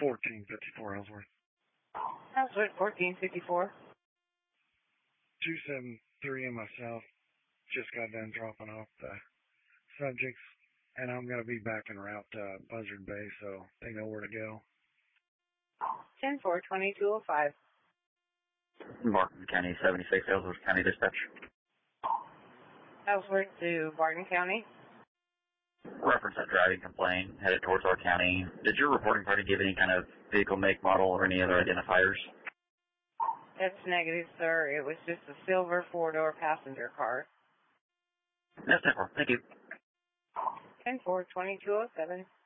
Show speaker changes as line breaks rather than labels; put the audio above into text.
1454 Ellsworth.
Ellsworth 1454.
273 in myself. Just got done dropping off the subjects, and I'm going to be back en route to Buzzard Bay, so they know where to go.
10-4-2205.
Barton County 76, Ellsworth County Dispatch.
Ellsworth to Barton County.
Reference that driving complaint headed towards our county. Did your reporting party give any kind of vehicle make, model, or any other identifiers?
That's negative, sir. It was just a silver four-door passenger car.
That's 10-4. Thank you.
10-4-2207.